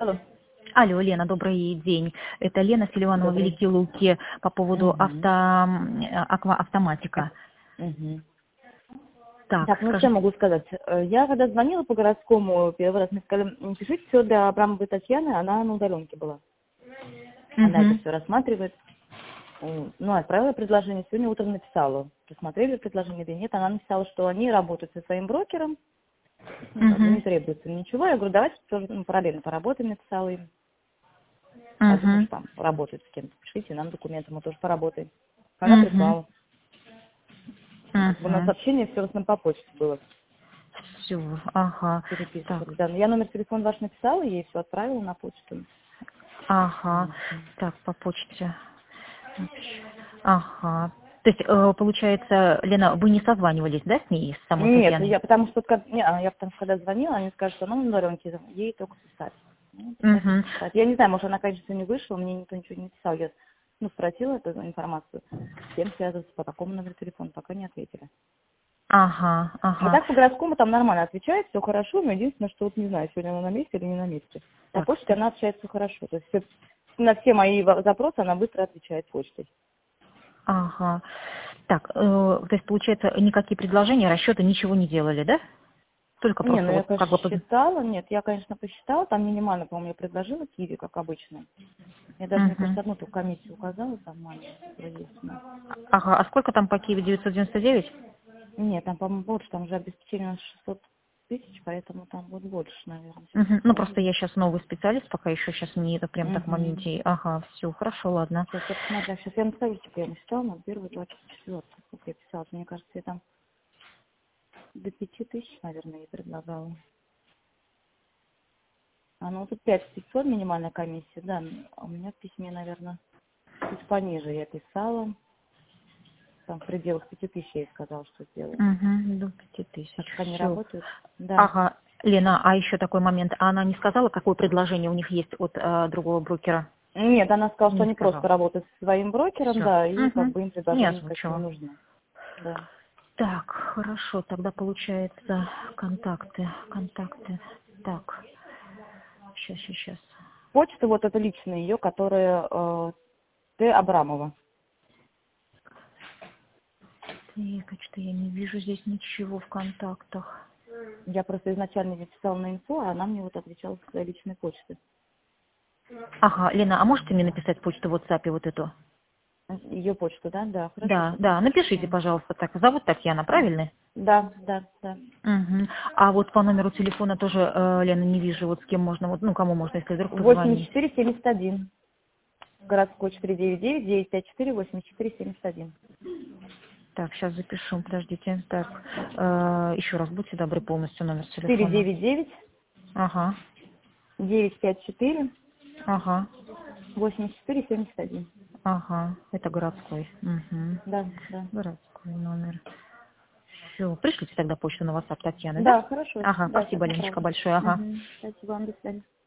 Алло. Алло, Лена, добрый день. Это Лена Селиванова, Добрый. Великие Луки, по поводу Мгм. автоматика. Мгм. Так, Так, ну что скажите. могу сказать? Я когда звонила по городскому первый раз, мне сказали, пишите все для Абрамовой Татьяны, она на удаленке была. Она это Мгм. все рассматривает. Ну, отправила предложение, сегодня утром написала. Посмотрели предложение или нет. Она написала, что они работают со своим брокером, ну, как бы не Мгм. требуется ничего. Я говорю, давайте тоже параллельно поработаем, написала им. Подумаю, Мгм. что там работает с кем-то. Пишите нам документы, мы тоже поработаем. Она Мгм. прислала. Как бы у нас Мгм. общение все в основном по почте было. Все, ага. Так, Переписывали. Да, но я номер телефона ваш написала, ей все отправила на почту. ага. Мгм. Так, по почте. Ага. То есть, получается, Лена, вы не созванивались, да, с ней, с самой Нет, Татьяной? я потому что я потому что когда звонила, они скажут, что она на удаленке, ей только писать. Ну, писать и Угу. писать. Я не знаю, может, она, конечно, не вышла, мне никто ничего не написал. Я спросила эту информацию. С кем связываться, по какому номеру телефона, пока не ответили. Ага, А ага. так по городскому там нормально отвечает, все хорошо, но единственное, что вот не знаю, сегодня она на месте или не на месте. По Так, почте она общается все хорошо. То есть на все мои запросы она быстро отвечает почтой. ага. Так, то есть, получается, никакие предложения, расчеты, ничего не делали, да? Только Не, просто ну я, вот конечно, как бы... считала, нет, я, конечно, посчитала, там минимально, по-моему, я предложила Киви, как обычно. Я даже, мне Мгм. кажется, одну только комиссию указала, там маленькую, которая есть у нас. Ага, а сколько там по Киеву 999? Нет, там, по-моему, больше, там уже обеспечение у нас 600 тысяч, поэтому там будет больше, наверное, сейчас Мгм. Ну, просто скажу. я сейчас новый специалист, пока еще сейчас не это прям так в Угу. моменте. Ага, все, хорошо, ладно. Сейчас я посмотрю, сейчас я написала, типа, я насчитала, на первый, 24, сколько я писала, мне кажется, я там до 5000, наверное, я предлагала. А ну тут 5500 минимальная комиссия, да, а у меня в письме, наверное, чуть пониже я писала. Там в пределах 5000 я ей сказала, что сделаю. Угу, до Так 5000, как они все. работают. Да. Ага, Лена, а еще такой момент. А она не сказала, какое предложение у них есть от другого брокера? Нет, она сказала, что Не они просто сказала. работают со своим брокером, Все. да, и как Угу. бы им Не предложения никакие не озвучила. нужны. Да. Так, хорошо, тогда получается контакты, контакты. Так, сейчас. Почта вот это личная ее, которая Т. Абрамова. Так, что я не вижу здесь ничего в контактах. Я просто изначально ей писала на инфо, а она мне вот отвечала со своей личной почты. Ага, Лена, а можете мне написать почту в WhatsApp вот эту? Ее почту, да? Да, хорошо, Да, сейчас да, напишите, напишу. пожалуйста, так. Зовут Татьяна, правильно? Да, да, да. Угу. А вот по номеру телефона тоже, Лена, не вижу, вот с кем можно, вот, ну, кому можно, если вдруг позвонить. 8471. Городской 499-954-84-71. Так, сейчас запишу, подождите. Так, еще раз, будьте добры, полностью номер телефона. 499 Ага, 954 ага, 84-71. ага, это городской. Угу. Да, да. Городской номер. Все, пришлите тогда почту на WhatsApp Татьяны, да? Да, хорошо. Ага, Да, сейчас спасибо, Леночка, направлю. большое, ага. Угу. Спасибо вам, до свидания.